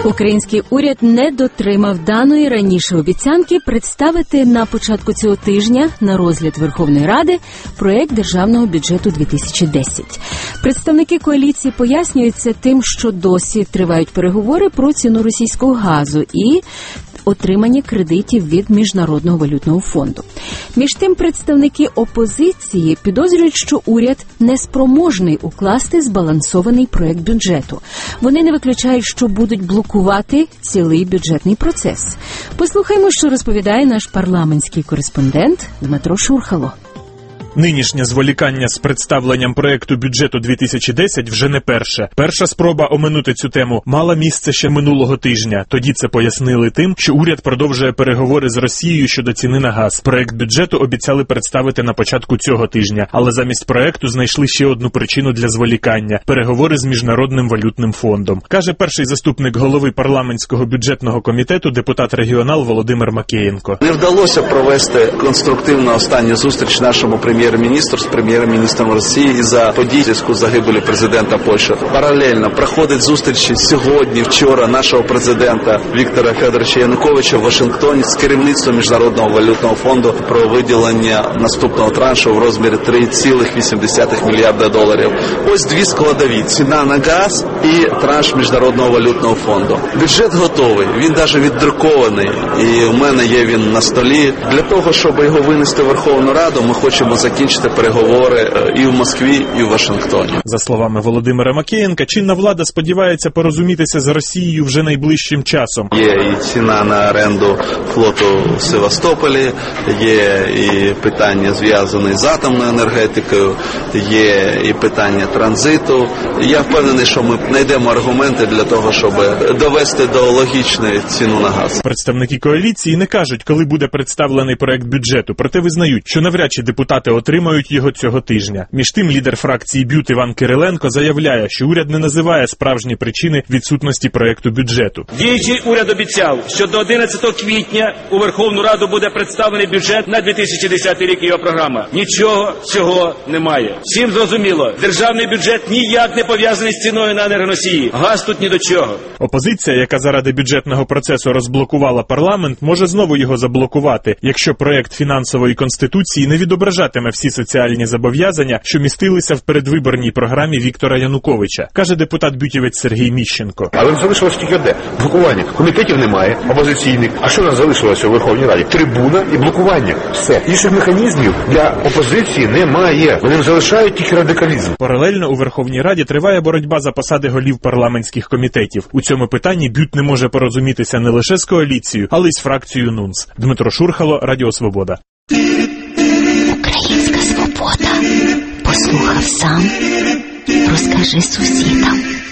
Український уряд не дотримав даної раніше обіцянки представити на початку цього тижня на розгляд Верховної Ради проект Державного бюджету 2010. Представники коаліції пояснюють це тим, що досі тривають переговори про ціну російського газу і отримання кредитів від Міжнародного валютного фонду. Між тим, представники опозиції підозрюють, що уряд неспроможний укласти збалансований проект бюджету. Вони не виключають, що будуть блокувати цілий бюджетний процес. Послухаймо, що розповідає наш парламентський кореспондент Дмитро Шурхало. Нинішнє зволікання з представленням проекту бюджету 2010 вже не перше. Перша спроба оминути цю тему мала місце ще минулого тижня. Тоді це пояснили тим, що уряд продовжує переговори з Росією щодо ціни на газ. Проект бюджету обіцяли представити на початку цього тижня, але замість проекту знайшли ще одну причину для зволікання – переговори з Міжнародним валютним фондом. Каже перший заступник голови парламентського бюджетного комітету, депутат-регіонал Володимир Макеєнко. Не вдалося провести конструктивну останню зустріч нашому прем'єр-міністру з прем'єр-міністром Росії із-за подій зв'язку з загибелі президента Польщі. Паралельно проходить зустрічі сьогодні, вчора нашого президента Віктора Федоровича Януковича в Вашингтоні з керівництвом Міжнародного валютного фонду про виділення наступного траншу в розмірі 3,8 мільярда доларів. Ось дві складові – ціна на газ і транш Міжнародного валютного фонду. Бюджет готовий, він навіть віддрукований, і в мене є він на столі. Для того, щоб його винести в Верховну Раду, ми хочемо закінчити переговори і в Москві, і в Вашингтоні. За словами Володимира Макеєнка, чинна влада сподівається порозумітися з Росією вже найближчим часом. Є і ціна на оренду флоту в Севастополі, є і питання зв'язані з атомною енергетикою, є і питання транзиту. Я впевнений, що ми знайдемо аргументи для того, щоб довести до логічної ціну на газ. Представники коаліції не кажуть, коли буде представлений проект бюджету, проте визнають, що навряд чи депутати отримають його цього тижня. Між тим, лідер фракції БЮТ Іван Кириленко заявляє, що уряд не називає справжні причини відсутності проекту бюджету. Діючий уряд обіцяв, що до 11 квітня у Верховну Раду буде представлений бюджет на 2010 рік і його програма. Нічого цього немає. Всім зрозуміло, державний бюджет ніяк не пов'язаний з ціною на енергоносії. Газ тут ні до чого. Опозиція, яка заради бюджетного процесу розблокувала парламент, може знову його заблокувати, якщо проект фінансової конституції не відображатиме всі соціальні зобов'язання, що містилися в передвиборній програмі Віктора Януковича, каже депутат-бютівець Сергій Міщенко. Але залишилось тільки одне – блокування. Комітетів немає, опозиційних. А що нас залишилося у Верховній Раді? Трибуна і блокування. Все. Інших механізмів для опозиції немає. Вони залишають тільки радикалізм. Паралельно у Верховній Раді триває боротьба за посади голів парламентських комітетів. У цьому питанні БЮТ не може порозумітися не лише з коаліцією, але й з фракцією НУНС. Дмитро Шурхало, Радіо Свобода. Українська свобода. Послухав сам, розкажи сусідам.